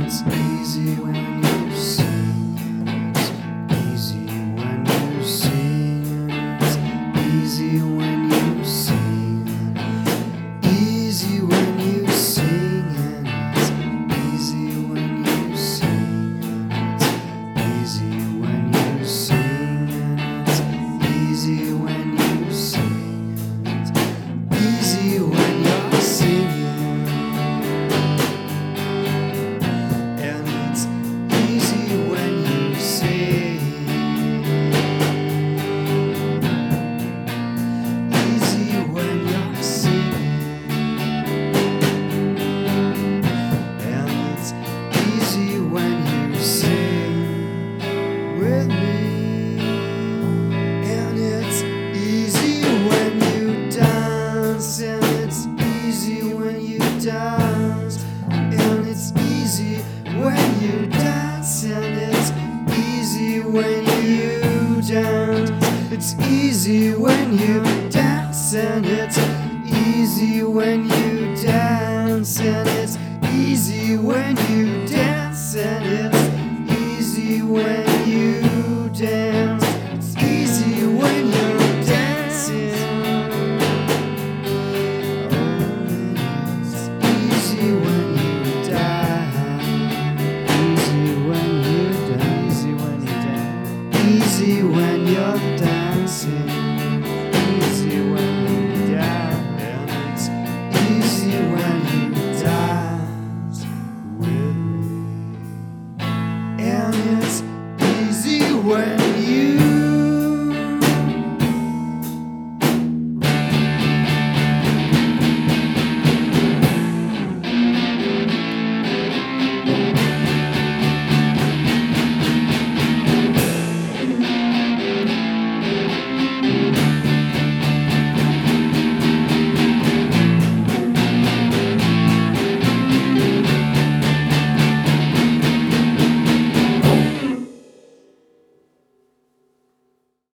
it's easy when you sing. It's easy when you sing. It's easy when you sing. Easy when you sing. It's easy when you sing. It's easy when you sing. It's easy when you sing. It's easy when you're singing. And it's easy when you sing. Easy when you're singing. And it's easy when you sing with me. And it's easy when you dance. And it's easy when you dance. And it's easy when you dance. And it's easy when you dance. It's easy when you dance. And it's easy when you dance. And it's easy when you